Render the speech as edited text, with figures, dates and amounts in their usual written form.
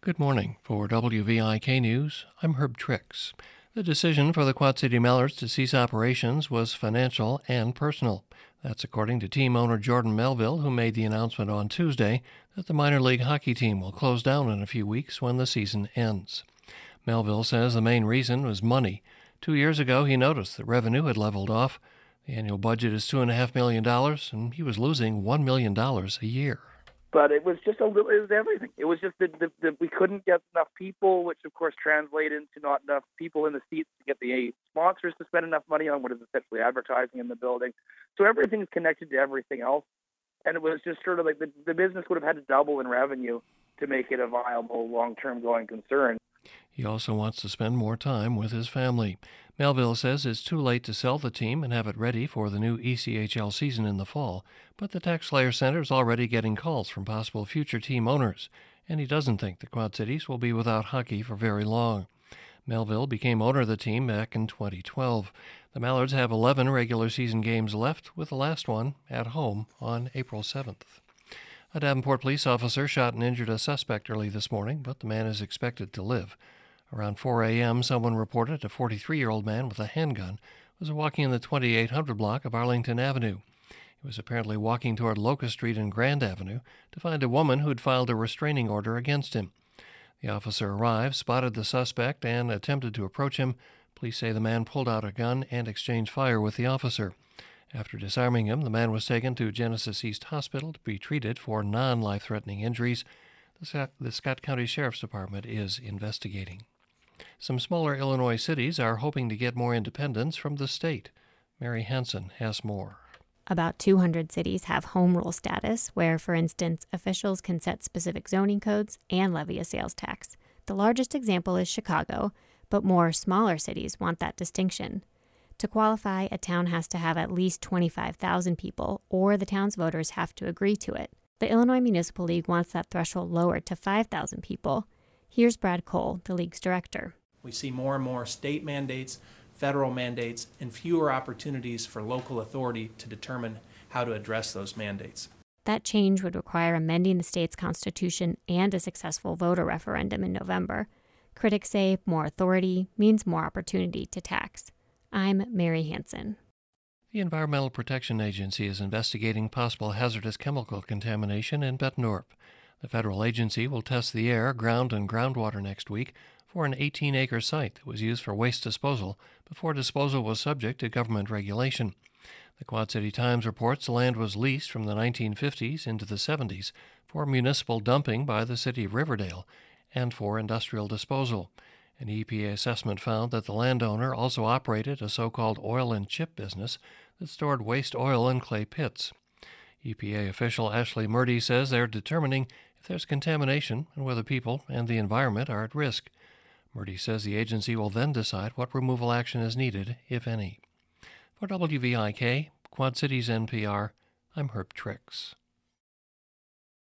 Good morning. For WVIK News, I'm Herb Trix. The decision for the Quad City Mallards to cease operations was financial and personal. That's according to team owner Jordan Melville, who made the announcement on Tuesday that the minor league hockey team will close down in a few weeks when the season ends. Melville says the main reason was money. 2 years ago, he noticed that revenue had leveled off. The annual budget is $2.5 million, and he was losing $1 million a year. But it was just it was everything. It was just that we couldn't get enough people, which of course translated into not enough people in the seats to get the sponsors to spend enough money on what is essentially advertising in the building. So everything's connected to everything else. And it was just sort of like the business would have had to double in revenue to make it a viable long-term going concern. He also wants to spend more time with his family. Melville says it's too late to sell the team and have it ready for the new ECHL season in the fall, but the TaxSlayer Center is already getting calls from possible future team owners, and he doesn't think the Quad Cities will be without hockey for very long. Melville became owner of the team back in 2012. The Mallards have 11 regular season games left, with the last one at home on April 7th. A Davenport police officer shot and injured a suspect early this morning, but the man is expected to live. Around 4 a.m., someone reported a 43-year-old man with a handgun was walking in the 2800 block of Arlington Avenue. He was apparently walking toward Locust Street and Grand Avenue to find a woman who'd filed a restraining order against him. The officer arrived, spotted the suspect, and attempted to approach him. Police say the man pulled out a gun and exchanged fire with the officer. After disarming him, the man was taken to Genesis East Hospital to be treated for non-life-threatening injuries. The Scott County Sheriff's Department is investigating. Some smaller Illinois cities are hoping to get more independence from the state. Mary Hansen has more. About 200 cities have home rule status, where, for instance, officials can set specific zoning codes and levy a sales tax. The largest example is Chicago, but more smaller cities want that distinction. To qualify, a town has to have at least 25,000 people, or the town's voters have to agree to it. The Illinois Municipal League wants that threshold lowered to 5,000 people. Here's Brad Cole, the league's director. We see more and more state mandates, federal mandates, and fewer opportunities for local authority to determine how to address those mandates. That change would require amending the state's constitution and a successful voter referendum in November. Critics say more authority means more opportunity to tax. I'm Mary Hansen. The Environmental Protection Agency is investigating possible hazardous chemical contamination in Bettendorf. The federal agency will test the air, ground, and groundwater next week for an 18-acre site that was used for waste disposal before disposal was subject to government regulation. The Quad City Times reports the land was leased from the 1950s into the 70s for municipal dumping by the city of Riverdale and for industrial disposal. An EPA assessment found that the landowner also operated a so-called oil and chip business that stored waste oil in clay pits. EPA official Ashley Murdy says they're determining if there's contamination and whether people and the environment are at risk. Murdy says the agency will then decide what removal action is needed, if any. For WVIK, Quad Cities NPR, I'm Herb Trix.